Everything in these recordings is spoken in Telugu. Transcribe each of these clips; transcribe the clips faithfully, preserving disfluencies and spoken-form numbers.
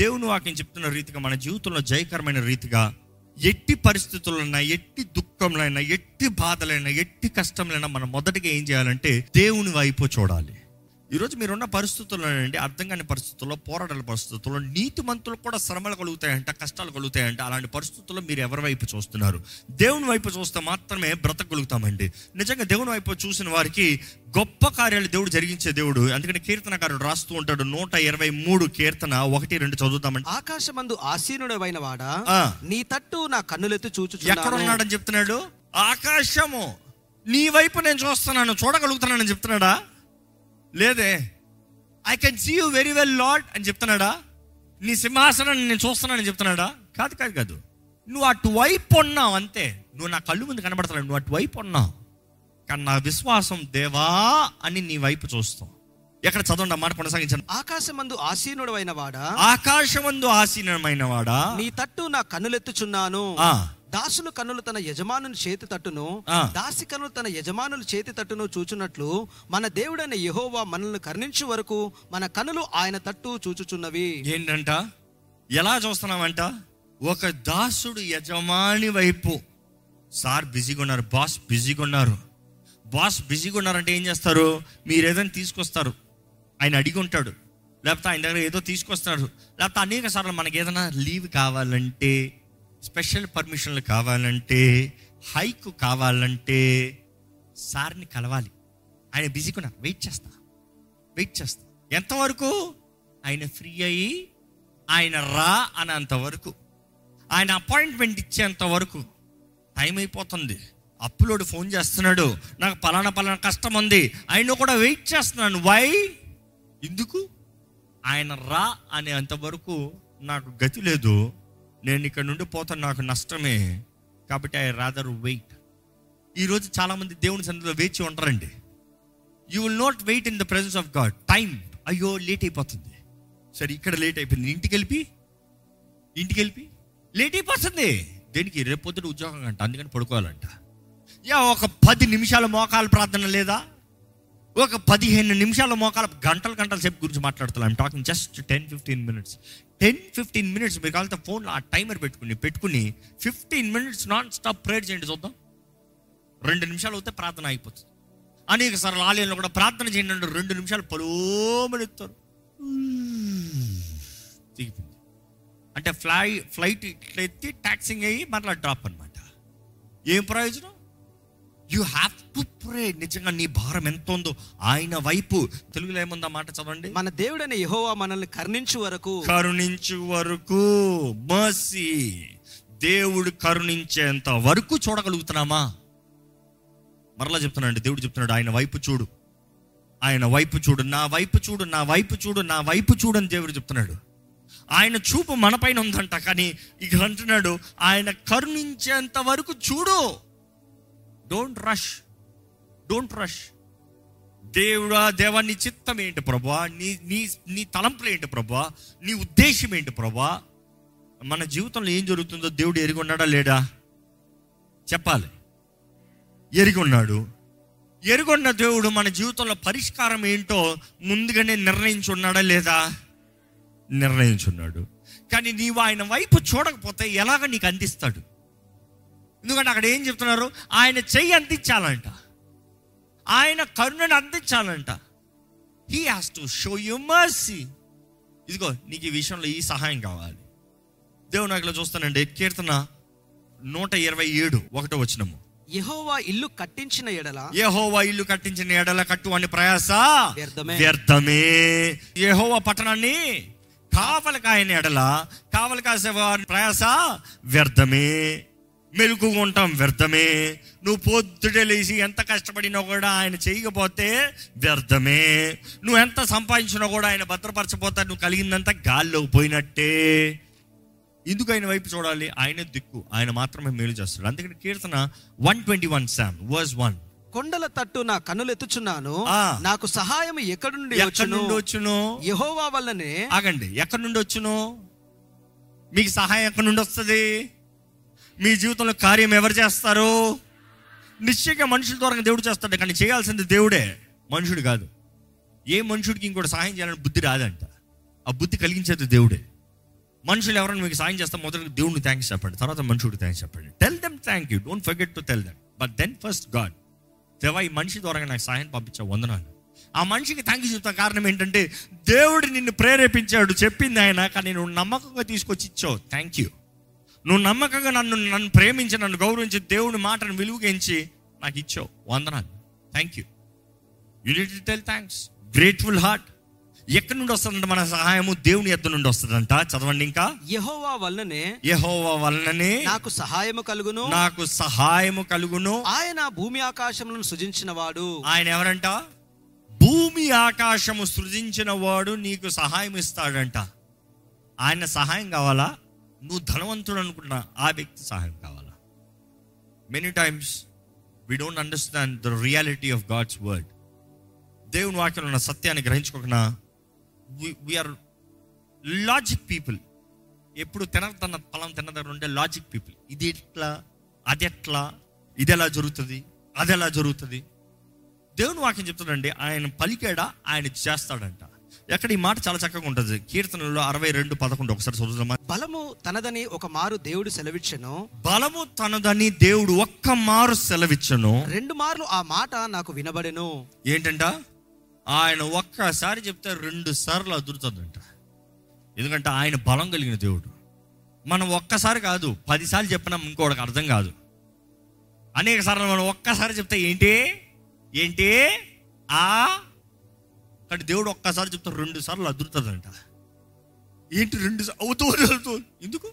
దేవుని వాక్యం చెప్తున్న రీతిగా మన జీవితంలో జయకరమైన రీతిగా ఎట్టి పరిస్థితులైనా, ఎట్టి దుఃఖంలైనా, ఎట్టి బాధలైనా, ఎట్టి కష్టంలైనా మనం మొదటిగా ఏం చేయాలంటే దేవుని వైపు చూడాలి. ఈరోజు మీరున్న పరిస్థితుల్లోనండి, అర్థం కాని పరిస్థితుల్లో, పోరాటాల పరిస్థితుల్లో, నీతిమంతులకు కూడా శ్రమలు కలుగుతాయంట, కష్టాలు కలుగుతాయంట. అలాంటి పరిస్థితుల్లో మీరు ఎవరి వైపు చూస్తున్నారు? దేవుని వైపు చూస్తే మాత్రమే బ్రతకగలుగుతామండి. నిజంగా దేవుని వైపు చూసిన వారికి గొప్ప కార్యాలు దేవుడు జరిగించే దేవుడు. అందుకని కీర్తనకారుడు రాస్తూ ఉంటాడు, నూట ఇరవై మూడు కీర్తన ఒకటి రెండు చదువుతామండి. ఆకాశమందు ఆసీనుడవైన వాడా, నీ తట్టు నా కన్నులెత్తి చూచుచున్నాను. ఎక్కడ ఉన్నాడని చెప్తున్నాడు? ఆకాశము నీ వైపు నేను చూస్తున్నాను, చూడగలుగుతున్నానని చెప్తున్నాడా? లేదే. I can see you very well Lord అని చెప్తున్నాడా? నీ సింహాసనాన్ని నేను చూస్తున్నానని చెప్తున్నాడా? కాదు కాదు కాదు నువ్వు అటువైపు ఉన్నావు అంతే. నువ్వు నా కళ్ళు ముందు కనబడతావు, నువ్వు అటువైపు ఉన్నావు. కానీ నా విశ్వాసం దేవా అని నీ వైపు చూస్తాం. ఎక్కడ చదవండి, మాట కొనసాగించండి. ఆకాశమందు ఆసీనుడవైన వాడా, ఆకాశమందు ఆసీనమైన వాడా, నీ తట్టు నా కన్నులెత్తుచున్నాను. దాసులు కన్నులు తన యజమానుని చేతి తట్టును, దాసి కన్నులు తన యజమానుల చేతి తట్టును చూచున్నట్లు మన దేవుడైన యెహోవా మనల్ని కరుణించు వరకు మన కన్నులు ఆయన తట్టు చూచుచున్నవి. ఏంటంట? ఎలా చూస్తున్నామంట? ఒక దాసుడు యజమాని వైపు. సార్ బిజీగా ఉన్నారు, బాస్ బిజీగా ఉన్నారు. బాస్ బిజీగా ఉన్నారంటే ఏం చేస్తారు? మీరు ఏదైనా తీసుకొస్తారు, ఆయన అడిగి ఉంటాడు, లేకపోతే ఆయన దగ్గర ఏదో తీసుకొస్తాడు, లేకపోతే అనేక సార్లు మనకి ఏదైనా లీవ్ కావాలంటే, స్పెషల్ పర్మిషన్లు కావాలంటే, హైక్ కావాలంటే సార్ని కలవాలి. ఆయన బిజీగా ఉన్నారు, వెయిట్ చేస్తా వెయిట్ చేస్తా ఎంతవరకు? ఆయన ఫ్రీ అయ్యి ఆయన రా అనేంతవరకు, ఆయన అపాయింట్మెంట్ ఇచ్చేంత వరకు. టైం అయిపోతుంది, అప్పులోడు ఫోన్ చేస్తున్నాడు, నాకు పలానా పలానా కష్టం ఉంది, ఆయన కూడా వెయిట్ చేస్తున్నాను. వై? ఎందుకు? ఆయన రా అనేంతవరకు నాకు గతి లేదు, నేను ఇక్కడ నుండి పోతాను, నాకు నష్టమే, కాబట్టి ఐ రాదర్ వెయిట్. ఈరోజు చాలామంది దేవుని సన్నిధిలో వేచి ఉంటారండి. You will not wait in the presence of God. Time, అయ్యో లేట్ అయిపోతుంది, సరే ఇక్కడ లేట్ అయిపోయింది, ఇంటికి వెళ్ళి ఇంటికి వెళ్ళి లేట్ అయిపోతుంది. దేనికి? రేపు పొద్దున ఉద్యోగం అంట, అందుకని పడుకోవాలంట. యా ఒక పది నిమిషాల మోకాలు ప్రార్థన లేదా? ఒక పదిహేను నిమిషాల మోకాలు, గంటల గంటల సేపు గురించి మాట్లాడుతున్నాం. I'm talking just ten fifteen minutes ten fifteen minutes మీరు కావాలంటే ఫోన్లో ఆ టైమర్ పెట్టుకుని పెట్టుకుని fifteen minutes non stop prayer చేయండి, చూద్దాం. రెండు నిమిషాలు అవుతే ప్రార్థన అయిపోతుంది. అనేక సార్లు ఆలయంలో కూడా ప్రార్థన చేయండి అంటే రెండు నిమిషాలు పలోమనెత్తారు, దిగిపోయింది. అంటే ఫ్లై ఫ్లైట్ ఇట్లా ఎత్తి ట్యాక్సింగ్ అయ్యి మరలా డ్రాప్ అనమాట. ఏం ప్రయోజనం? You have to pray. నిజంగా నీ భారం ఎంత ఉందో ఆయన వైపు. తెలుగులో ఏముందా మాట చదవండి. మన దేవుడైన యెహోవా మనల్ని కరుణించు వరకు, కరుణించు వరకు, మర్సీ, దేవుడు కరుణించేంత వరకు చూడగలుగుతున్నామా? మరలా చెప్తున్నాడు, దేవుడు చెప్తున్నాడు, ఆయన వైపు చూడు, ఆయన వైపు చూడు, నా వైపు చూడు, నా వైపు చూడు, నా వైపు చూడు అని దేవుడు చెప్తున్నాడు. ఆయన చూపు మన పైన ఉందంట, కానీ ఇక అంటున్నాడు ఆయన కరుణించేంత వరకు చూడు. Don't rush, don't rush. దేవుడా, దేవా, నీ చిత్తం ఏంటి ప్రభా? నీ నీ నీ తలంపులు ఏంటి ప్రభా? నీ ఉద్దేశం ఏంటి ప్రభా? మన జీవితంలో ఏం జరుగుతుందో దేవుడు ఎరిగి ఉన్నాడా లేడా? చెప్పాలి. ఎరిగి ఉన్నాడు. ఎరుగున్న దేవుడు మన జీవితంలో పరిష్కారం ఏంటో ముందుగానే నిర్ణయించి ఉన్నాడా లేదా? నిర్ణయించున్నాడు. కానీ నీవు ఆయన వైపు చూడకపోతే ఎలాగ నీకు అందిస్తాడు? ఎందుకంటే అక్కడ ఏం చెప్తున్నారు? ఆయన చెయ్యి అందించాలంట, ఆయన కరుణను అందించాలంట. He has to show you mercy. ఇదిగో నీకు ఈ విషయంలో ఈ సహాయం కావాలి. దేవుని వాక్యంలో చూస్తానండి, కీర్తన నూట ఇరవై ఏడు ఒకటో వచనము. యెహోవా ఇల్లు కట్టించిన ఎడల, యెహోవా ఇల్లు కట్టించిన ఎడల కట్టువాని ప్రయాస వ్యర్థమే వ్యర్థమే. యెహోవా పట్టణాన్ని కావలి కాయని ఎడల, కావలి కాసే వారి ప్రయాస వ్యర్థమే. మెలుగుగా ఉంటాం వ్యర్థమే. నువ్వు పొద్దుటే లేచి ఎంత కష్టపడినా కూడా ఆయన చేయకపోతే వ్యర్థమే. నువ్వు ఎంత సంపాదించినా కూడా ఆయన భద్రపరచపోతే నువ్వు కలిగిందంతా గాల్లో పోయినట్టే. ఎందుకు ఆయన వైపు చూడాలి? ఆయన దిక్కు, ఆయన మాత్రమే మేలు చేస్తాడు. అందుకని కీర్తన one twenty one psalm verse one, కొండల తట్టు నా కన్నులెత్తుచున్నాను, నాకు సహాయం ఎక్కడి నుండి వచ్చును? యెహోవా వల్లనే. ఆగండి, ఎక్కడి నుండి వచ్చును? మీకు సహాయం ఎక్కడి నుండి వస్తుంది? మీ జీవితంలో కార్యం ఎవరు చేస్తారు? నిశ్చయంగా మనుషుల ద్వారా దేవుడు చేస్తాడు, కానీ చేయాల్సింది దేవుడే, మనుషుడు కాదు. ఏ మనుషుడికి ఇంకోటి సహాయం చేయాలని బుద్ధి రాదంట, ఆ బుద్ధి కలిగించేది దేవుడే. మనుషులు ఎవరైనా మీకు సాయం చేస్తే మొదటి దేవుడిని థ్యాంక్స్ చెప్పండి, తర్వాత మనుషుడికి థ్యాంక్స్ చెప్పండి. Tell them thank you, don't forget to tell them, but then first God. దేవా ఈ మనిషి ద్వారా నాకు సహాయం పంపించావు, వందనాలు. ఆ మనిషికి థ్యాంక్ యూ చెప్తాను. కారణం ఏంటంటే దేవుడు నిన్ను ప్రేరేపించాడు, చెప్పింది ఆయన, కానీ నువ్వు నమ్మకంగా తీసుకొచ్చి ఇచ్చావు. Thank you. నువ్వు నమ్మకంగా నన్ను నన్ను ప్రేమించి నన్ను గౌరవించి దేవుని మాటను విలువగించి నాకు ఇచ్చావు, వందనాలు, thank you. You need to tell thanks. Grateful heart. ఎక్కడి నుండి వస్తుందంట మన సహాయము? దేవుని యొద్ద నుండి వస్తుందంట. చదవండి ఇంకా. యెహోవా వలననే యెహోవా వలననే నాకు సహాయము కలుగును, నాకు సహాయము కలుగును. ఆయన భూమి ఆకాశములను సృజించిన వాడు. ఆయన ఎవరంట? భూమి ఆకాశము సృజించిన వాడు నీకు సహాయం ఇస్తాడంట. ఆయన సహాయం కావాలా? నువ్వు ధనవంతుడు అనుకున్నా ఆ వ్యక్తి సహాయం కావాలా? Many times we don't understand the reality of God's word. దేవుని వాక్యంలో ఉన్న సత్యాన్ని గ్రహించుకోకుండా వీఆర్ లాజిక్ పీపుల్. ఎప్పుడు తినదన్న ఫలం తిన్నదన్న ఉంటే లాజిక్ పీపుల్. ఇది ఎట్లా, అది ఎట్లా, ఇది ఎలా జరుగుతుంది, అది ఎలా జరుగుతుంది. దేవుని వాక్యం చెప్తుందండి, ఆయన పలికాడా ఆయన చేస్తాడంట. ఎక్కడ ఈ మాట చాలా చక్కగా ఉంటుంది. కీర్తనలో అరవై రెండు పదకొండు ఒకసారి చదువుదామా. బలము తనదని ఒక మారు దేవుడు సెలవిచ్చెను. బలము తనదని దేవుడు ఒక్క మారు సెలవిచ్చెను. రెండు మార్లు ఆ మాట నాకు వినబడెను. ఏంటంట? ఆయన ఒక్కసారి చెప్తే రెండు సార్లు అదురుతుందంట. ఎందుకంటే ఆయన బలం కలిగిన దేవుడు. మనం ఒక్కసారి కాదు పదిసార్లు చెప్పినా ఇంకోటికి అర్థం కాదు. అనేక సార్లు మనం ఒక్కసారి చెప్తే ఏంటి ఏంటి ఆ కానీ దేవుడు ఒక్కసారి చెప్తే రెండు సార్లు అదురుతుందంట. ఏంటి రెండు అవుతూ అవుతూ ఎందుకు?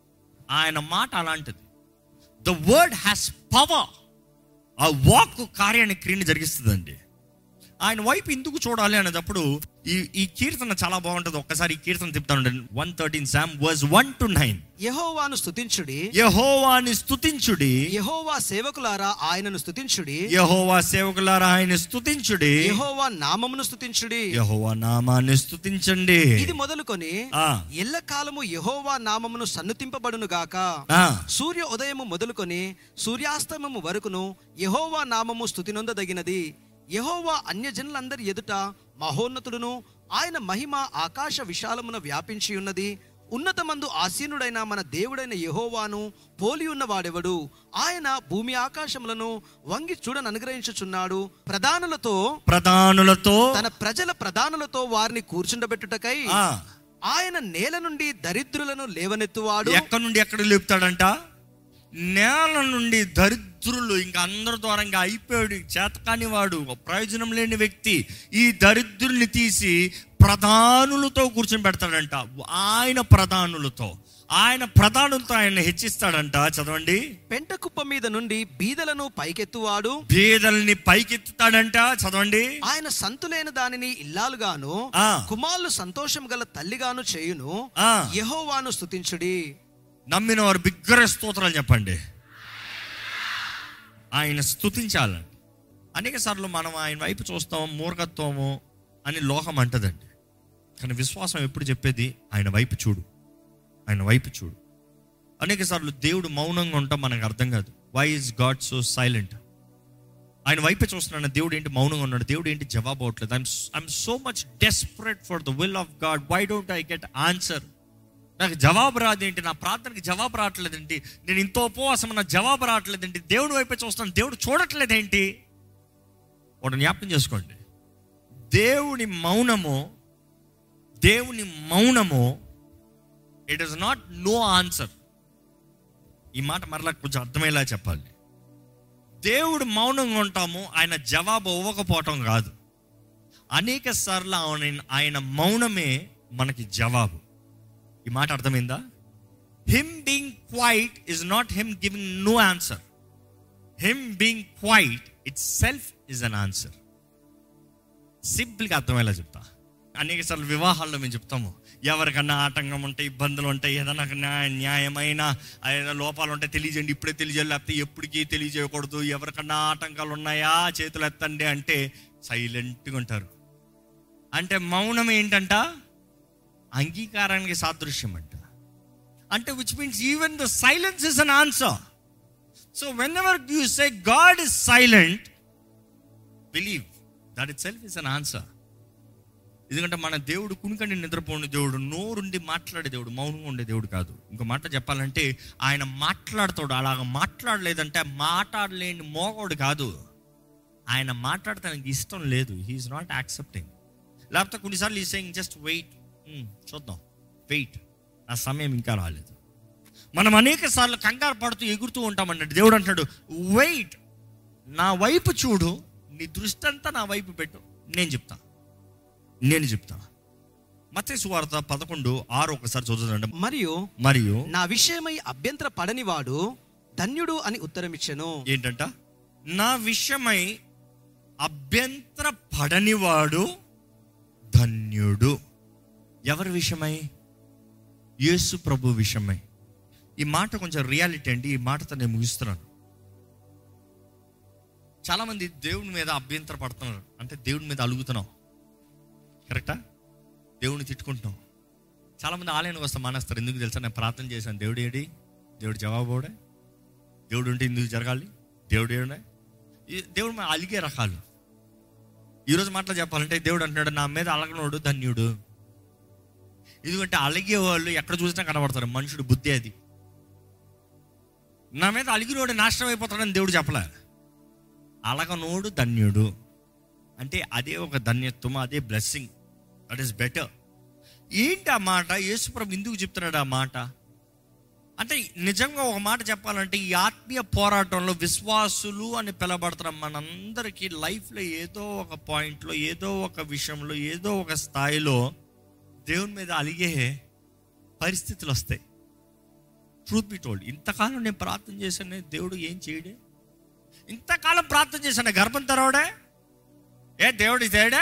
ఆయన మాట అలాంటిది. The word has power. ఆ వాక్ కార్యాన్ని క్రియని జరిగిస్తుందండి. ఆయన వైపు ఎందుకు చూడాలి అనేటప్పుడు ఈ ఈ కీర్తన చాలా బాగుంటుంది. ఒక్కసారి ఈ కీర్తన చెప్తాను. One thirteen psalm verse one two nine. యెహోవాను స్తుతించుడి, యెహోవాని స్తుతించుడి, యెహోవా సేవకులారా ఆయనను స్తుతించుడి, యెహోవా సేవకులారా ఆయన స్తుతించుడి, యెహోవా నామమును స్తుతించుడి, యెహోవా నామాన్ని స్తుతించండి. ఇది మొదలుకొని ఎల్లకాలము యెహోవా నామమును సన్నుతింపబడును గాక. సూర్య ఉదయము మొదలుకొని సూర్యాస్తమము వరకును యెహోవా నామము స్తుతినొందదగినది. యెహోవా అన్యజనులందరి ఎదుట మహోన్నతుడును, ఆయన మహిమ ఆకాశ విశాలమున వ్యాపించి ఉన్నది. ఉన్నతమందు ఆసీనుడైన మన దేవుడైన యెహోవాను పోలి ఉన్న వాడెవడు? ఆయన భూమి ఆకాశములను వంగి చూడని అనుగ్రహించుచున్నాడు. ప్రధానులతో ప్రధానులతో తన ప్రజల ప్రధానులతో వారిని కూర్చుండబెట్టుటకై ఆయన నేల నుండి దరిద్రులను లేవనెత్తువాడు. ఎక్కడి నుండి ఎక్కడ లేపుతాడంట? నేల నుండి దరిద్రులు, ఇంకా అందరి ద్వారా ఇంకా అయిపోయాడు, చేతకాని వాడు, ప్రయోజనం లేని వ్యక్తి. ఈ దరిద్రుల్ని తీసి ప్రధానులతో కూర్చొని పెడతాడంట. ఆయన ప్రధానులతో ఆయన ప్రధానులతో ఆయన హెచ్చిస్తాడంట. చదవండి. పెంట కుప్ప మీద నుండి బీదలను పైకెత్తువాడు, బీదల్ని పైకెత్తుతాడంట. చదవండి. ఆయన సంతులైన దానిని ఇల్లాలుగాను కుమారులు సంతోషం గల తల్లిగాను చేయును. యెహోవాను స్తుతించుడి. నమ్మిన వారు బిగ్గర స్తోత్రాలు చెప్పండి. ఆయన స్తుతించాలండి. అనేక సార్లు మనం ఆయన వైపు చూస్తాము, మూర్ఖత్వము అని లోకం అంటదండి. కానీ విశ్వాసం ఎప్పుడు చెప్పేది ఆయన వైపు చూడు, ఆయన వైపు చూడు. అనేక సార్లు దేవుడు మౌనంగా ఉంటాం, మనకు అర్థం కాదు. Why is God so silent? ఆయన వైపు చూస్తున్నాను, దేవుడు ఏంటి మౌనంగా ఉన్నాడు, దేవుడు ఏంటి జవాబు అవట్లేదు. I'm I'm so much desperate for the will of God. Why don't I get answer? నాకు జవాబు రాదేంటి? నా ప్రార్థనకి జవాబు రావట్లేదేంటి? నేను ఇంత ఉపవాసం నా జవాబు రావట్లేదేంటి? దేవుడి వైపే చూస్తాను, దేవుడు చూడట్లేదేంటి? ఒకటి జ్ఞాపకం చేసుకోండి. దేవుని మౌనము దేవుని మౌనము it is not no answer. ఈ మాట మరలా కొంచెం అర్థమయ్యేలా చెప్పాలి. దేవుడు మౌనంగా ఉంటాము, ఆయన జవాబు ఇవ్వకపోవటం కాదు. అనేక సార్లు ఆయన ఆయన మౌనమే మనకి జవాబు. ఈ మాట అర్థమైందా? Him being quiet is not him giving no answer. Him being quiet itself is an answer. సింపుల్గా అర్థమయ్యేలా చెప్తా. అనేక సార్లు వివాహాల్లో మేము చెప్తాము, ఎవరికన్నా ఆటంకం ఉంటే, ఇబ్బందులు ఉంటాయి, ఏదైనా న్యాయమైన ఏదైనా లోపాలు ఉంటే తెలియజేయండి, ఇప్పుడే తెలియజేయాలి, లేకపోతే ఎప్పటికీ తెలియజేయకూడదు. ఎవరికన్నా ఆటంకాలు ఉన్నాయా చేతులు ఎత్తండి అంటే సైలెంట్గా ఉంటారు. అంటే మౌనం ఏంటంట? అంగీకారానికి సాదృశ్యం అంట. అంటే which means even the silence is an answer. So whenever you say God is silent, believe that itself is an answer. ఎందుకంటే మన దేవుడు కునికండి నిద్రపోని దేవుడు, నోరుండి మాట్లాడే దేవుడు, మౌనంగా ఉండే దేవుడు కాదు. ఇంకో మాట చెప్పాలంటే ఆయన మాట్లాడుతాడు. అలాగ మాట్లాడలేదంటే మాట్లాడలేని మోగోడు కాదు. ఆయన మాట్లాడటానికి ఇష్టం లేదు. He's not accepting. లేకపోతే కొన్నిసార్లు ఈ సేయింగ్ జస్ట్ వెయిట్, చూద్దాం, వెయిట్, నా సమయం ఇంకా రాలేదు. మనం అనేక సార్లు కంగారు పడుతూ ఎగురుతూ ఉంటామన్నాడు. దేవుడు అంటాడు, వెయిట్, నా వైపు చూడు, నీ దృష్టి అంతా నా వైపు పెట్టు, నేను చెప్తా నేను చెప్తా మత్తయి సువార్త పదకొండు ఆరు ఒకసారి చదువుతుందండి. మరియు మరియు నా విషయమై అభ్యంతర పడని వాడు ధన్యుడు అని ఉత్తరం ఇచ్చెను. ఏంటంట? నా విషయమై అభ్యంతర పడనివాడు ధన్యుడు. ఎవరి విషయమై? యేసు ప్రభు విషయమై. ఈ మాట కొంచెం రియాలిటీ అండి. ఈ మాటతో నేను ముగిస్తున్నాను. చాలామంది దేవుని మీద అభ్యంతర పడుతున్నారు, అంటే దేవుని మీద అలుగుతున్నాం. కరెక్టా? దేవుని తిట్టుకుంటున్నాం. చాలామంది ఆలయానికి వస్తే మానేస్తారు. ఎందుకు తెలుసా? నేను ప్రార్థన చేశాను, దేవుడు ఏడి, దేవుడు జవాబు ఓడే, దేవుడు ఉంటే ఎందుకు జరగాలి, దేవుడు ఏడే. దేవుడు మా అలిగే రకాలు. ఈరోజు మాటలు చెప్పాలంటే దేవుడు అంటున్నాడు, నా మీద అలగనోడు ధన్యుడు. ఎందుకంటే అలిగే వాళ్ళు ఎక్కడ చూసినా కనబడతారు. మనుషుడు బుద్ధి అది. నా మీద అలిగినోడు నాశనం అయిపోతాడని దేవుడు చెప్పలే. అలగనోడు ధన్యుడు అంటే అదే ఒక ధన్యత్వం, అదే బ్లెస్సింగ్, దట్ ఈస్ బెటర్. ఏంటి ఆ మాట? యేసుప్రభు ఎందుకు చెప్తున్నాడు ఆ మాట? అంటే నిజంగా ఒక మాట చెప్పాలంటే ఈ ఆత్మీయ పోరాటంలో విశ్వాసులు అని పిలబడుతున్న మనందరికీ లైఫ్లో ఏదో ఒక పాయింట్లో, ఏదో ఒక విషయంలో, ఏదో ఒక స్థాయిలో దేవుని మీద అలిగే పరిస్థితులు వస్తాయి. ట్రూత్ బి టోల్డ్, ఇంతకాలం నేను ప్రార్థన చేశాను, దేవుడు ఏం చేయడే. ఇంతకాలం ప్రార్థన చేశాను, గర్భం తెరవడే. ఏ దేవుడు ఇదేడే?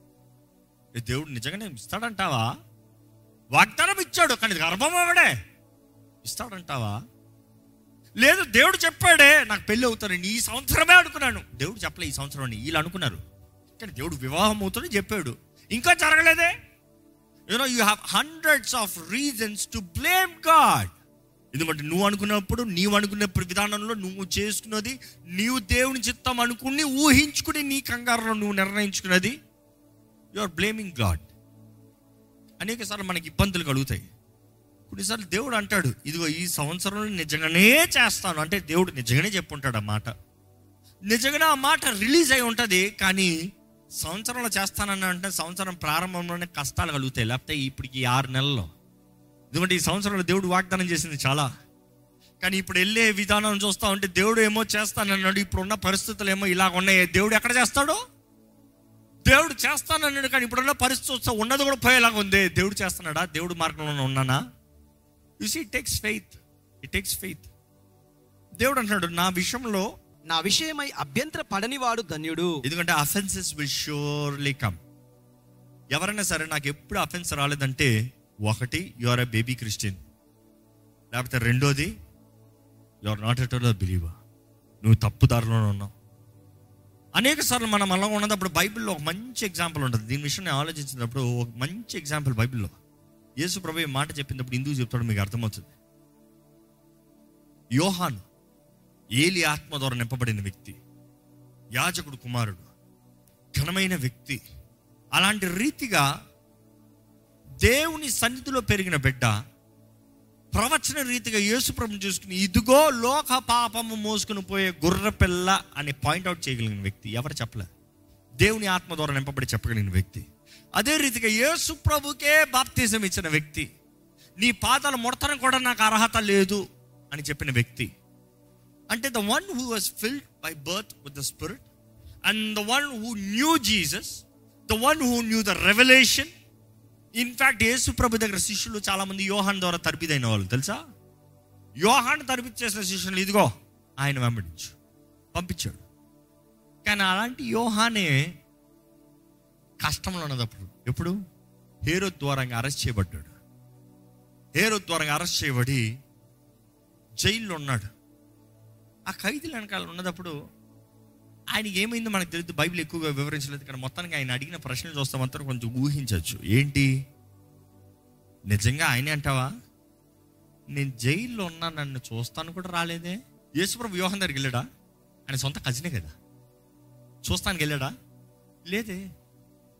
ఏ దేవుడు నిజంగానే ఇస్తాడంటావా? వాగ్దానం ఇచ్చాడు కానీ గర్భం అవడే, ఇస్తాడంటావా? లేదు, దేవుడు చెప్పాడే నాకు పెళ్ళి అవుతాను, ఈ సంవత్సరమే అనుకున్నాను. దేవుడు చెప్పలే ఈ సంవత్సరం అని వీళ్ళు అనుకున్నారు. కానీ దేవుడు వివాహం అవుతాడని చెప్పాడు, ఇంకా జరగలేదే. You know you have hundreds of reasons to blame God. ఎందుకంటే నువ్వు అనుకున్నప్పుడు, నీవు అనుకునే విధానంలో నువ్వు చేసుకున్నది, నీవు దేవుని చిత్తం అనుకుని ఊహించుకుని నీ కంగారులో నువ్వు నిర్ణయించుకున్నది, యు ఆర్ బ్లేమింగ్ గాడ్. అనేక సార్లు మనకి ఇబ్బందులు కలుగుతాయి. కొన్నిసార్లు దేవుడు అంటాడు, ఇదిగో ఈ సంవత్సరంలో నిజంగానే చేస్తాను అంటే దేవుడు నిజంగానే చెప్పుంటాడు ఆ మాట. నిజంగానే ఆ మాట రిలీజ్ అయి ఉంటుంది. కానీ సంవత్సరంలో చేస్తానని అంటే సంవత్సరం ప్రారంభంలోనే కష్టాలు కలుగుతాయి. లేకపోతే ఇప్పటికి ఆరు నెలల్లో. ఎందుకంటే ఈ సంవత్సరంలో దేవుడు వాగ్దానం చేసింది చాలా. కానీ ఇప్పుడు వెళ్ళే విధానం చూస్తా ఉంటే దేవుడు ఏమో చేస్తానన్నాడు, ఇప్పుడున్న పరిస్థితులు ఏమో ఇలాగ ఉన్నాయి. దేవుడు ఎక్కడ చేస్తాడు? దేవుడు చేస్తానన్నాడు, కానీ ఇప్పుడున్న పరిస్థితి వస్తే ఉన్నది కూడా పోయేలాగా ఉంది. దేవుడు చేస్తున్నాడా? దేవుడు మార్గంలో ఉన్నానా? You see, it takes faith. It takes faith. దేవుడు అంటున్నాడు, నా విషయంలో నా విషయమై అభ్యంతర పడని వాడు ధన్యుడు. ఎందుకంటే అఫెన్సెస్ విల్ ష్యూర్లీ కమ్. ఎవరైనా సరే నాకు ఎప్పుడు అఫెన్స్ రాలేదంటే, ఒకటి you are a baby Christian, లేకపోతే రెండోది you are not at all believer, నువ్వు తప్పుదారిలోనే ఉన్నావు. అనేక సార్లు మనం అలా ఉన్నప్పుడు బైబిల్లో ఒక మంచి ఎగ్జాంపుల్ ఉంటుంది. దీని విషయం నేను ఆలోచించినప్పుడు ఒక మంచి ఎగ్జాంపుల్ బైబిల్లో యేసు ప్రభు ఈ మాట చెప్పినప్పుడు ఎందుకు చెప్తాడో మీకు అర్థమవుతుంది. యోహాను ఏలి ఆత్మ ద్వారా నింపబడిన వ్యక్తి, యాజకుడు కుమారుడు, ఘనమైన వ్యక్తి. అలాంటి రీతిగా దేవుని సన్నిధిలో పెరిగిన బిడ్డ ప్రవచన రీతిగా యేసు ప్రభుని చూసుకుని, ఇదిగో లోక పాపము మోసుకుని పోయే గుర్ర పిల్ల అని పాయింట్అవుట్ చేయగలిగిన వ్యక్తి. ఎవరు చెప్పలే, దేవుని ఆత్మ ద్వారా నింపబడి చెప్పగలిగిన వ్యక్తి. అదే రీతిగా యేసు ప్రభుకే బాప్తిజం ఇచ్చిన వ్యక్తి, నీ పాదాల ముడతను కూడా నాకు అర్హత లేదు అని చెప్పిన వ్యక్తి. అంటే the one who was filled by birth with the spirit and the one who knew Jesus, the one who knew the revelation. In fact Yesu ప్రభు దగ్గర శిష్యులు చాలా మంది యోహాన్ ద్వారా తరబిదైన వాళ్ళు తెలుసా. యోహాన్ తరబిది చేసిన శిష్యులు, ఇదిగో ఆయన వెంబడించు పంపించాడు. కానీ అలాంటి యోహానే కష్టంలో ఉన్నదప్పుడు, ఎప్పుడు హేరోదు ద్వారంగా అరెస్ట్ చేయబడ్డాడు. హేరోదు ద్వారంగా అరెస్ట్ చేయబడి జైల్లో ఉన్నాడు. ఆ ఖైదీల వెనకాల ఉన్నదప్పుడు ఆయనకి ఏమైందో మనకు తెలియదు, బైబిల్ ఎక్కువగా వివరించలేదు. కానీ మొత్తానికి ఆయన అడిగిన ప్రశ్నలు చూస్తే మాత్రం కొంచెం ఊహించవచ్చు. ఏంటి, నిజంగా ఆయనే అంటావా? నేను జైల్లో ఉన్నా, నన్ను చూస్తాను కూడా రాలేదే. యేసుప్రభు యోహాన్ దగ్గరికి వెళ్ళాడా? ఆయన సొంత కజినే కదా. చూస్తానికి వెళ్ళాడా? లేదే.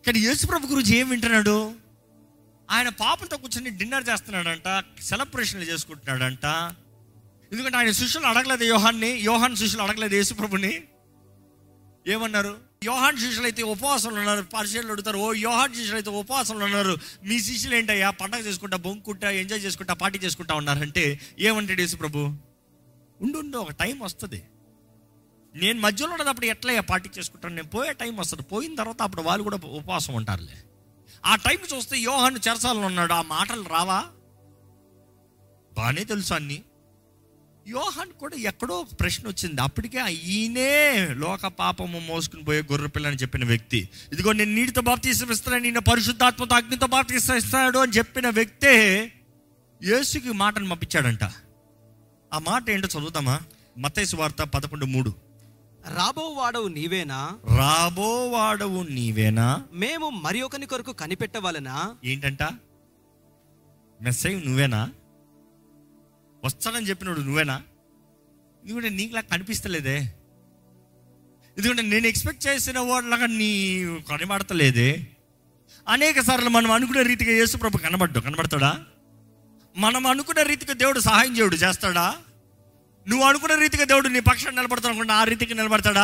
కానీ యేసుప్రభు గురించి ఏం వింటున్నాడు? ఆయన పాపలతో కూర్చొని డిన్నర్ చేస్తున్నాడంట, సెలబ్రేషన్లు చేసుకుంటున్నాడంట. ఎందుకంటే ఆయన శిష్యులు అడగలేదు యోహాన్ని, యోహాన్ శిష్యులు అడగలేదు యేసుప్రభుని. ఏమన్నారు? యోహాన్ శిష్యులు అయితే ఉపవాసంలో ఉన్నారు. పరిశీలనలు అడుగుతారు, ఓ యోహాన్ శిష్యులు అయితే ఉపవాసంలో ఉన్నారు, మీ శిష్యులు ఏంటయ్యా పండగ చేసుకుంటా, బొంకుంటా, ఎంజాయ్ చేసుకుంటా, పార్టీ చేసుకుంటా ఉన్నారంటే ఏమంటాడు యేసుప్రభు? ఉండు ఉండు ఒక టైం వస్తుంది, నేను మధ్యలో ఉన్నప్పుడు ఎట్లా పార్టీ చేసుకుంటాను, నేను పోయే టైం వస్తుంది, పోయిన తర్వాత అప్పుడు వాళ్ళు కూడా ఉపవాసం ఉంటారులే. ఆ టైం చూస్తే యోహాను చెరసాలలో ఉన్నాడు, ఆ మాటలు రావా? బాగానే తెలుసు అన్ని. యోహాన్ కూడా ఎక్కడో ఒక ప్రశ్న వచ్చింది. అప్పటికే ఈయనే లోక పాపము మోసుకుని పోయే గొర్రె పిల్ల అని చెప్పిన వ్యక్తి, ఇదిగో నేను నీటితో బాప్తీసం ఇస్తాను, నిన్న పరిశుద్ధాత్మతో అగ్నితో బాప్తీసం ఇస్తాడు అని చెప్పిన వ్యక్తే యేసుకి మాటను పంపించాడంట. ఆ మాట ఏంటో చదువుతామా? మత్తయి సువార్త పదకొండు మూడు. రాబో వాడవు నీవేనా, రాబో వాడవు నీవేనా, మేము మరి ఒకని కొరకు కనిపెట్టవలనా. ఏంటంట? మెస్సయ్య నువ్వేనా? వస్తాడని చెప్పినాడు నువ్వేనా? ఎందుకంటే నీకులా కనిపిస్తలేదే, ఎందుకంటే నేను ఎక్స్పెక్ట్ చేసిన వాడిలాగా నీ కనబడతలేదే. అనేక సార్లు మనం అనుకునే రీతిగా యేసుప్రభు కనబడ్డు కనబడతాడా? మనం అనుకునే రీతిగా దేవుడు సహాయం చేయడు చేస్తాడా? నువ్వు అనుకునే రీతిగా దేవుడు నీ పక్షాన్ని నిలబడతాడు అనుకుంటా, ఆ రీతికి నిలబడతాడా?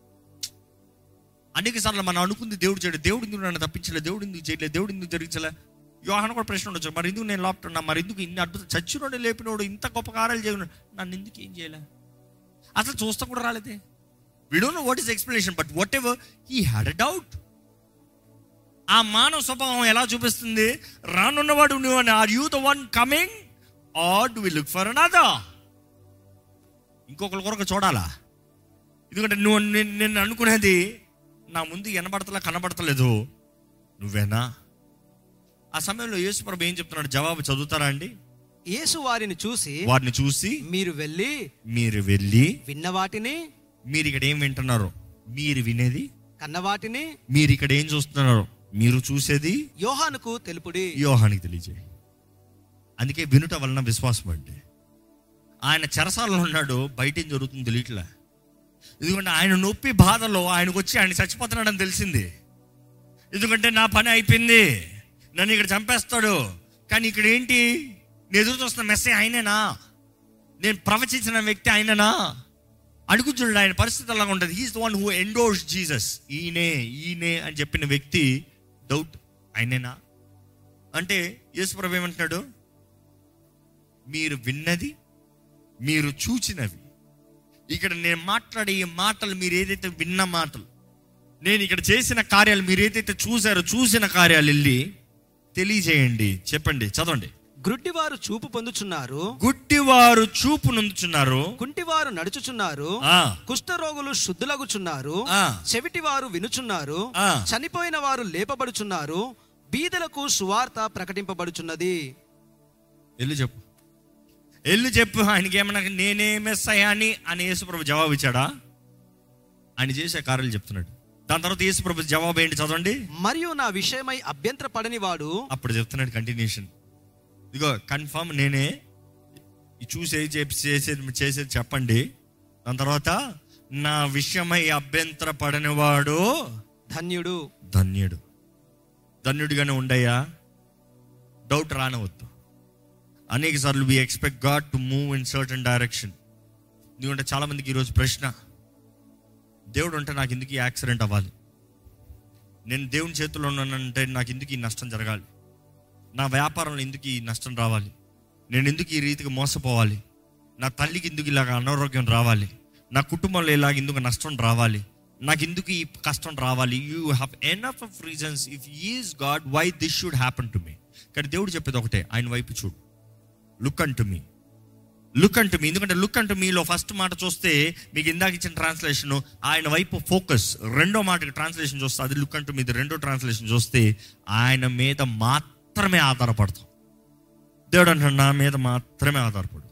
అనేక సార్లు మనం అనుకుంది దేవుడు చేయడు. దేవుడు ఎందుకు నన్ను తప్పించలే, దేవుడు ఎందుకు చేయలేదు, దేవుడు ఎందుకు జరిగించలే. యోహాను కూడా ప్రశ్న ఉండొచ్చు, మరి ఎందుకు నేను లోపుతున్నా, మరి ఎందుకు ఇన్ని అద్భుతం, చచ్చినోడు లేపినోడు ఇంత గొప్ప కార్యాలు చేయను, నన్ను ఎందుకు ఏం చేయలే? అసలు చూస్తా కూడా రాలేదే. We don't know what is explanation, but whatever he had a doubt. ఆ మానవ స్వభావం ఎలా చూపిస్తుంది? రానున్నవాడు నువ్వు అని, are you the one coming or do we look for another? ఇంకొకరి కొరకు చూడాలా? ఎందుకంటే నువ్వు నేను అనుకునేది నా ముందు వినబడతలా కనబడతలేదు, నువ్వేనా? ఆ సమయంలో యేసుప్రభు ఏం చెప్తున్నాడు? జవాబు చదువుతారా అండి? యేసు వారిని చూసి వారిని చూసి మీరు వెళ్ళి మీరు వెళ్ళి విన్న వాటిని, మీరు ఇక్కడ ఏం వింటున్నారు, మీరు వినేది, కన్న వాటిని మీరు ఇక్కడ ఏం చూస్తున్నారు, మీరు చూసేది యోహానుకు తెలుపుడి, యోహానికి తెలియజేయి. అందుకే వినుట వలన విశ్వాసం అంటే. ఆయన చెరసాలలో ఉన్నాడు, బయట ఏం జరుగుతుందో తెలియట్లే. ఎందుకంటే ఆయన నొప్పి బాధలో ఆయనకు వచ్చి ఆయన చచ్చిపోతున్నాడని తెలిసింది. ఎందుకంటే నా పని అయిపోయింది, నన్ను ఇక్కడ చంపేస్తాడు. కానీ ఇక్కడ ఏంటి, నేను ఎదురు చూస్తున్న మెస్సేజ్ ఆయనేనా, నేను ప్రవచించిన వ్యక్తి ఆయననా? అడుగుచుండు ఆయన పరిస్థితి అలాగా ఉంటుంది. He's the one who endorse Jesus. ఈయనే ఈయనే అని చెప్పిన వ్యక్తి డౌట్, ఆయనేనా అంటే యేసుప్రభు ఏమంటున్నాడు? మీరు విన్నది, మీరు చూచినవి. ఇక్కడ నేను మాట్లాడే ఈ మాటలు, మీరు ఏదైతే విన్న మాటలు, నేను ఇక్కడ చేసిన కార్యాలు, మీరు ఏదైతే చూసారో చూసిన కార్యాలు వెళ్ళి తెలియజేయండి, చెప్పండి, చదవండి. గుడ్డివారు చూపు పొందుచున్నారు, గుడ్డివారు చూపు నొందుచున్నారు, కుంటివారు నడుచుచున్నారు, కుష్ఠరోగులు శుద్ధులగుచున్నారు, చెవిటివారు వినుచున్నారు, చనిపోయిన వారు లేపబడుచున్నారు, బీదలకు సువార్త ప్రకటింపబడుచున్నది. ఎల్లు చెప్పు, ఎల్లు చెప్పు. ఆయనకి ఏమన్నా నేనే మెస్సయ్యా అని అని యేసుప్రభు జవాబు ఇచ్చాడా? ఆయన చేసే కార్యాలు చెప్తున్నాడు. దాని తర్వాత యేసుప్రభు జవాబు ఏంటి చదవండి. మరియు నా విషయమై అభ్యంతర పడని వాడు, అప్పుడు చెప్తున్నాడు కంటిన్యూషన్, ఇదిగో కన్ఫర్మ్ నేనే చూసేది చేసేది చేసేది చెప్పండి. దాని తర్వాత నా విషయమై అభ్యంతర పడని వాడు ధన్యుడు. ధన్యుడు ధన్యుడిగానే ఉండయ్యా, డౌట్ రానవద్దు. అనేక సార్లు we expect God to move in certain direction. ఎందుకంటే చాలా మందికి ఈరోజు ప్రశ్న, దేవుడు అంటే నాకు ఎందుకు ఈ యాక్సిడెంట్ అవ్వాలి, నేను దేవుని చేతుల్లో ఉన్నానంటే నాకు ఎందుకు ఈ నష్టం జరగాలి, నా వ్యాపారంలో ఎందుకు ఈ నష్టం రావాలి, నేను ఎందుకు ఈ రీతిగా మోసపోవాలి, నా తల్లికి ఎందుకు ఇలాగ అనారోగ్యం రావాలి, నా కుటుంబంలో ఇలాగ ఎందుకు నష్టం రావాలి, నాకు ఎందుకు ఈ కష్టం రావాలి. You have enough of reasons. If he is God, why this should happen to me. కానీ దేవుడు చెప్పేది ఒకటే, ఆయన వైపు చూడు, look unto me, look unto మీ. ఎందుకంటే లుక్ అంటు మీలో ఫస్ట్ మాట చూస్తే మీకు ఇందాక ఇచ్చిన ట్రాన్స్లేషన్ ఆయన వైపు ఫోకస్. రెండో మాటకి ట్రాన్స్లేషన్ చూస్తే అది లుక్ అంటు మీది. రెండో ట్రాన్స్లేషన్ చూస్తే ఆయన మీద మాత్రమే ఆధారపడతాం. దేవుడు అంటాడు నా మీద మాత్రమే ఆధారపడు.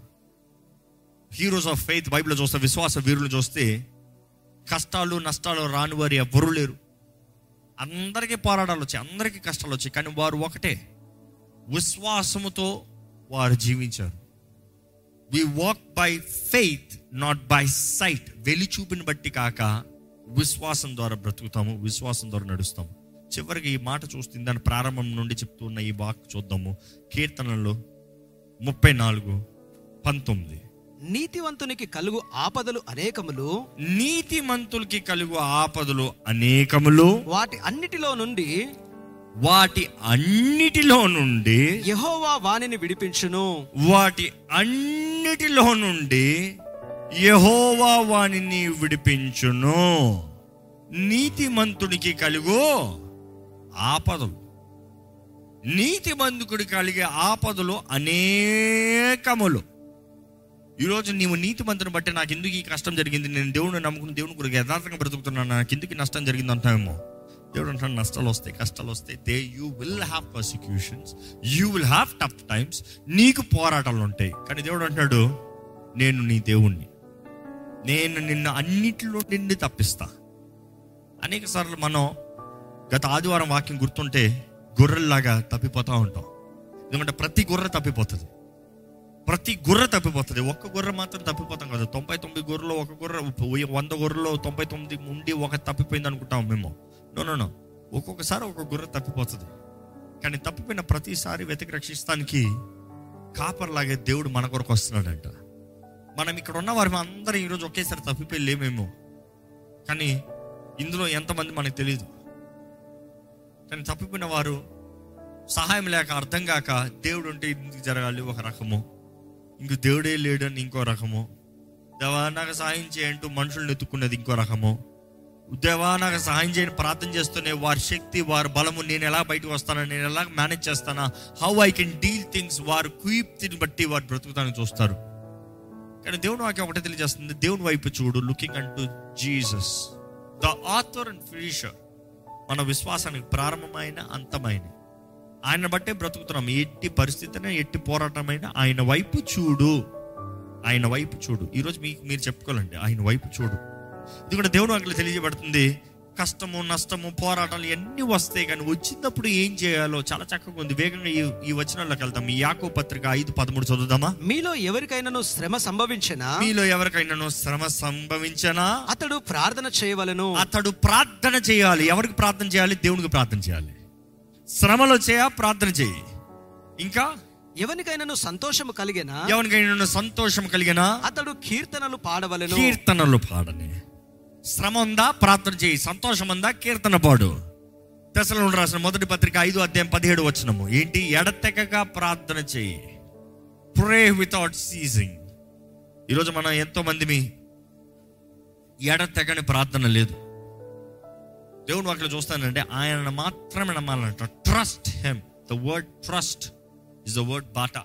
హీరోస్ ఆఫ్ ఫెయిత్ బైబిల్లో చూస్తే, విశ్వాస వీరులు చూస్తే కష్టాలు నష్టాలు రాని వారు ఎవ్వరూ లేరు. అందరికీ పోరాటాలు వచ్చాయి, అందరికీ కష్టాలు వచ్చాయి, కానీ వారు ఒకటే, విశ్వాసముతో వారు జీవించారు. We walk by faith not by sight. వెలి చూపుని బట్టి కాక విశ్వాసం ద్వారా బ్రతుకుతాము, విశ్వాసం ద్వారా నడుస్తాము. చివరికి ఈ మాట చూస్తుంది, దాని ప్రారంభం నుండి చెప్తున్న ఈ వాక్ చూద్దాము. కీర్తనలు ముప్పై నాలుగు పంతొమ్మిది. నీతివంతునికి కలుగు ఆపదలు అనేకములు, నీతిమంతులకి కలుగు ఆపదలు అనేకములు, వాటి అన్నిటిలో నుండి వాటి అన్నిటిలో నుండి యెహోవా వానిని విడిపించును. వాటి అన్నిటిలో నుండి యెహోవా వానిని విడిపించును. నీతిమంతునికి కలుగు ఆపదలు, నీతిమంతుడికి కలిగే ఆపదలు అనేకములు. ఈరోజు నీవు నీతిమంతుని బట్టి నాకు ఎందుకు ఈ కష్టం జరిగింది, నేను దేవుడిని నమ్ముకుని దేవుని కొరకు యథార్థంగా బ్రతుకుతున్నాను, నాకు ఎందుకు నష్టం జరిగింది అంటామేమో. దేవుడు అంటాడు, నష్టాలు వస్తాయి, కష్టాలు వస్తాయి. They you will have persecutions, you will have tough times, నీకు పోరాటాలు ఉంటాయి. కానీ దేవుడు అంటాడు, నేను నీ దేవుణ్ణి, నేను నిన్ను అన్నిటిలో నిండి తప్పిస్తా. అనేక సార్లు మనం గత ఆదివారం వాక్యం గుర్తుంటే గొర్రెల్లాగా తప్పిపోతూ ఉంటాం. ఎందుకంటే ప్రతి గొర్రె తప్పిపోతుంది, ప్రతి గొర్రె తప్పిపోతుంది. ఒక్క గొర్రె మాత్రం తప్పిపోతాం కదా. తొంభై తొమ్మిది గొర్రెలో ఒక గొర్రె, వంద గొర్రెలో తొంభై తొమ్మిది ఉండి ఒక తప్పిపోయింది అనుకుంటాం మేము. నో నో నో ఒక్కొక్కసారి ఒక గొర్రె తప్పిపోతుంది. కానీ తప్పిపోయిన ప్రతిసారి వెతికి రక్షిస్తానికి కాపర్లాగే దేవుడు మన కొరకు వస్తున్నాడంట. మనం ఇక్కడ ఉన్న వారి అందరం ఈరోజు ఒకేసారి తప్పిపోయి లేమేమో, కానీ ఇందులో ఎంతమంది మనకు తెలియదు. కానీ తప్పిపోయిన వారు సహాయం లేక అర్థం కాక దేవుడు ఉంటే ఇందుకు జరగాలి ఒక రకము, ఇంక దేవుడే లేడని ఇంకో రకము, దేవా నాకు సహాయం చేయంటూ మనుషులను ఎత్తుకున్నది ఇంకో రకము, దేవా నాకు సహాయం చేయని ప్రార్థన చేస్తూనే వారి శక్తి, వారి బలము, నేను ఎలా బయటకు వస్తానా, నేను ఎలా మేనేజ్ చేస్తానా, how I can deal things, వారు కుయిప్తిని బట్టి వారు బ్రతుకుతానికి చూస్తారు. కానీ దేవుడు వాక్యం ఒకటే తెలియజేస్తుంది, దేవుని వైపు చూడు, లుకింగ్ అంటూ Jesus the author and finisher. మన విశ్వాసానికి ప్రారంభమైన అంతమైన ఆయన బట్టే బ్రతుకుతున్నాం. ఎట్టి పరిస్థితినే, ఎట్టి పోరాటమైన ఆయన వైపు చూడు, ఆయన వైపు చూడు. ఈరోజు మీకు మీరు చెప్పుకోవాలండి, ఆయన వైపు చూడు. ఇది కూడా దేవుడు వాక్యం తెలియజేయబడుతుంది. కష్టము, నష్టము, పోరాటాలు ఎన్ని వస్తాయి, కానీ వచ్చినప్పుడు ఏం చేయాలో చాలా చక్కగా ఉంది. వేగంగా ఈ ఈ వచనాల్లోకి వెళ్తాం. ఈ యాకోబు పత్రిక ఐదు పదమూడు చదువుదామా. మీలో ఎవరికైనాను శ్రమ సంభవించినా, మీలో ఎవరికైనాను శ్రమ సంభవించినా అతడు ప్రార్థన చేయవలెను. అతడు ప్రార్థన చేయాలి. ఎవరికి ప్రార్థన చేయాలి? దేవునికి ప్రార్థన చేయాలి. శ్రమలో చేయ ప్రార్థన చేయి. ఇంకా ఎవరికైనాను సంతోషము కలిగినా, ఎవరికైనా సంతోషం కలిగినా అతడు కీర్తనలు పాడవలెను. కీర్తనలు పాడని. శ్రమ ఉందా? ప్రార్థన చేయి. సంతోషం ఉందా? కీర్తన పాడు. తెస్సలోనికీయులకు రాసిన మొదటి పత్రిక ఐదు అధ్యాయం పదిహేడు వచనము ఏంటి? ఎడతెగక ప్రార్థన చేయి. Pray without ceasing. ఈరోజు మనం ఎంతో మంది ఎడతెగని ప్రార్థన లేదు. దేవుడు వాక్యం చూస్తానంటే ఆయన మాత్రమే నమ్మాలంట. Trust him. The word trust is the word బాటా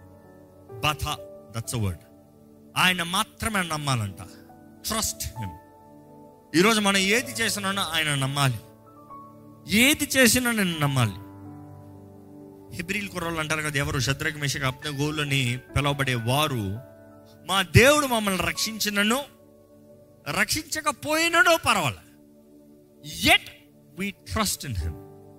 బాథా, దట్స్ అ వర్డ్. ఆయన మాత్రమే నమ్మాలంట. Trust him. ఈరోజు మనం ఏది చేసినా ఆయన నమ్మాలి, ఏది చేసినా నేను నమ్మాలి. హెబ్రీల్ కుర్రోళ్ళు అంటారు కదా, ఎవరు షద్రక్ మెషక్ అబ్దెగోలని పిలువబడే వారు, మా దేవుడు మమ్మల్ని రక్షించినను రక్షించకపోయినడో పర్వాలే, yet we trust in him,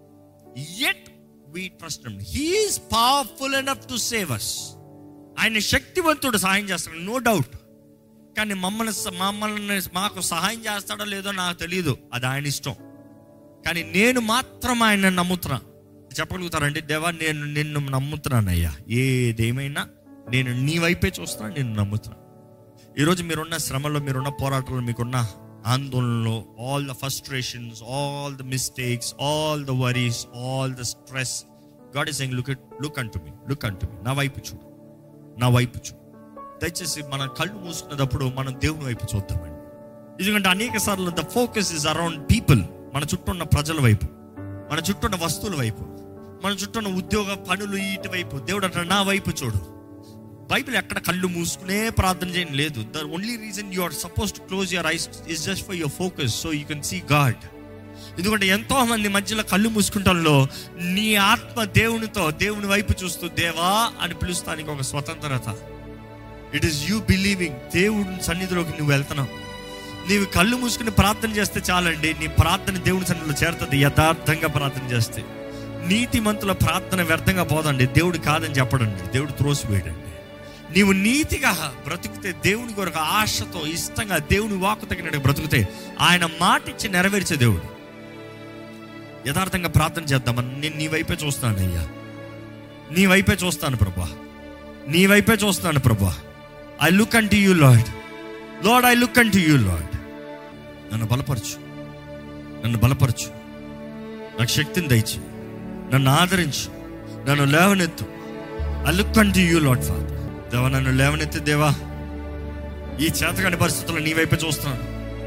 yet we trust him. He is powerful enough to save us. ఆయన శక్తివంతుడు, సహాయం చేస్తాడు, నో డౌట్. కానీ మమ్మల్ని మమ్మల్ని మాకు సహాయం చేస్తాడో లేదో నాకు తెలియదు, అది ఆయన ఇష్టం. కానీ నేను మాత్రం ఆయన నమ్ముతున్నా. చెప్పగలుగుతారండి, దేవా నేను నిన్ను నమ్ముతున్నానయ్యా, ఏదేమైనా నేను నీ వైపే చూస్తున్నా, నేను నమ్ముతున్నా. ఈరోజు మీరున్న శ్రమలో, మీరున్న పోరాటంలో, మీకున్న ఆందోళనలో, all the frustrations, all the mistakes, all the worries, all the stress, God is saying look at look unto me, look unto me. నా వైపు చూడు, నా వైపు చూడు. దయచేసి మన కళ్ళు మూసుకున్నప్పుడు మనం దేవుని వైపు చూద్దామండి. ఎందుకంటే అనేక సార్లు the focus is around people, మన చుట్టూ ఉన్న ప్రజల వైపు, మన చుట్టూ ఉన్న వస్తువుల వైపు, మన చుట్టూ ఉన్న ఉద్యోగ పనులు, ఇటు వైపు. దేవుడు అంటాడు నా వైపు చూడు. బైబిల్ ఎక్కడ కళ్ళు మూసుకునే ప్రార్థన చేయడం లేదు. The only reason you are suppose to close your eyes is just for your focus, so you can see God. ఎందుకంటే ఎంతో మంది మధ్యలో కళ్ళు మూసుకుంటాలో నీ ఆత్మ దేవునితో, దేవుని వైపు చూస్తూ దేవా అని పిలుస్తానికి ఒక స్వతంత్రత. It is you believing. దేవుని సన్నిధిలోకి నువ్వు వెళ్తున్నావు. నీవు కళ్ళు మూసుకుని ప్రార్థన చేస్తే చాలండి, నీ ప్రార్థన దేవుని సన్నిధిలో చేరుతుంది. యథార్థంగా ప్రార్థన చేస్తే నీతిమంతుల ప్రార్థన వ్యర్థంగా పోదండి. దేవుడు కాదని చెప్పడండి, దేవుడు త్రోసివేయడండి. నీవు నీతిగా బ్రతుకుతే, దేవుని కొరకు ఆశతో, ఇష్టంగా, దేవుని వాక్కు తగినట్టు బ్రతుకుతే ఆయన మాట ఇచ్చి నెరవేర్చే దేవుడు. యథార్థంగా ప్రార్థన చేద్దామని. నేను నీ వైపే చూస్తాను అయ్యా, నీ వైపే చూస్తాను ప్రభా, నీ వైపే చూస్తాను ప్రభా. I look unto you Lord, Lord I look unto you Lord. నన్ను బలపరచు, నన్ను బలపరచు, నాకు శక్తిని దయచి, నన్ను ఆదరించు, నన్ను లేవనెత్తు. I look unto you Lord Father. దేవా నన్ను లేవనెత్తి దేవా, ఈ చేతకాని పరిస్థితుల్లో నీ వైపే చూస్తున్నాను.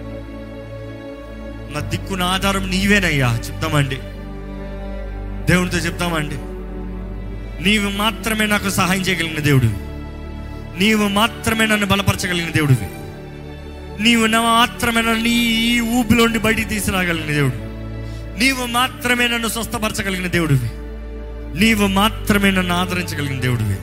నా దిక్కు నా ఆధారం నీవేనయ్యా చెప్తామండి, దేవునితో చెప్తామండి. నీవు మాత్రమే నాకు సహాయం చేయగలిగిన దేవుడివి, నీవు మాత్రమే నన్ను బలపరచగలిగిన దేవుడివి, నీవు నా మాత్రమే నన్ను ఈ ఊపిలోండి బయటికి తీసుకురాగలిగిన దేవుడు, నీవు మాత్రమే నన్ను స్వస్థపరచగలిగిన దేవుడివి, నీవు మాత్రమే నన్ను ఆదరించగలిగిన దేవుడివి.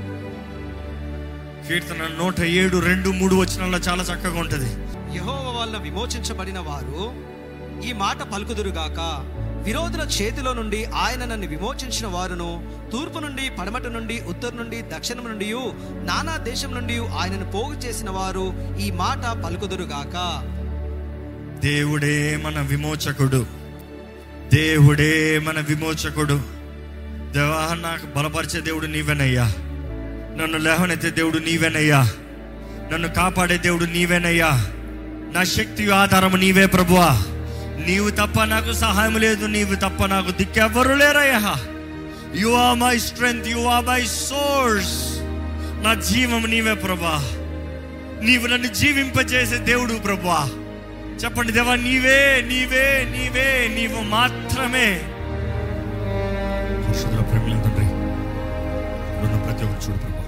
కీర్తన నూట ఏడు రెండు మూడు వచనాల్లో చాలా చక్కగా ఉంటది. యెహోవా వలన విమోచించబడిన వారు ఈ మాట పలుకుదురుగాక, విరోధుల చేతిలో నుండి ఆయన నన్ను విమోచించిన వారును, తూర్పు నుండి పడమట నుండి ఉత్తరం నుండి దక్షిణం నుండి నానా దేశం నుండి ఆయనను పోగు చేసిన వారు ఈ మాట పలుకుదురుగాక. దేవుడే మన విమోచకుడు, దేవుడే మన విమోచకుడు. దేవా నాకు బలపరిచే దేవుడు నీవేనయ్యా, నన్ను లేవనెత్తే దేవుడు నీవేనయ్యా, నన్ను కాపాడే దేవుడు నీవేనయ్యా, నా శక్తి ఆధారము నీవే ప్రభువా. నీవు తప్ప నాకు సహాయం లేదు, నీవు తప్ప నాకు దిక్కెవ్వరు లేరయ్యా. You are my strength, you are my source. నా జీవం నీవే ప్రభువా, నీవు నన్ను జీవింపజేసే దేవుడు ప్రభువా. చెప్పండి దేవా, నీవే నీవే నీవే నీవు మాత్రమే. పరిశుద్ధుల ప్రేమల తండ్రి, నన్ను ప్రతి ఒక్కరు చూడు ప్రభా,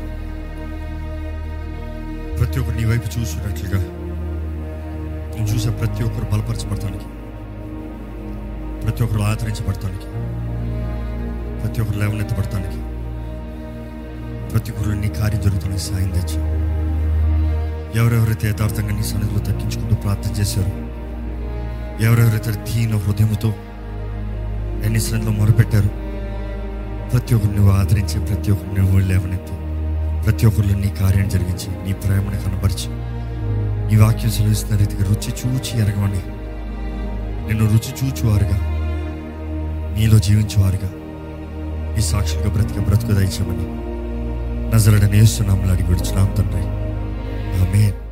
ప్రతి ఒక్కరు నీ వైపు చూస్తున్నట్లుగా నువ్వు చూసే ప్రతి ఒక్కరు బలపరచబడతానికి, ప్రతి ఒక్కరు ఆదరించబడతానికి, ప్రతి ఒక్కరు లేవనెత్తబడతానికి, ప్రతి ఒక్కరు నీ కార్యం జరుగుతానికి సాయం తెచ్చు. ఎవరెవరైతే యథార్థంగా నీ సన్నిధిలో తగ్గించుకుంటూ ప్రార్థన చేశారో, ఎవరెవరైతే దీన హృదయంతో నీ సన్నిధిలో మొరపెట్టారు, ప్రతి ఒక్కరు నువ్వు ఆదరించి, ప్రతి ఒక్కరు నువ్వు లేవనెత్తి, ప్రతి ఒక్కరిలో నీ కార్యాన్ని జరిగించి, నీ ప్రేమను కనబరిచి, ఈ వాక్యం సెలవిస్తున్న రీతిగా రుచి చూచి ఎరగమని, నిన్ను రుచి చూచువారుగా, నీలో జీవించేవారుగా, ఈ సాక్షులుగా బ్రతిక బ్రతుకు దయచేయమని నజరేయుడైన యేసు నామములో అడిగి విడుచున్నాం తండ్రి, ఆమేన్.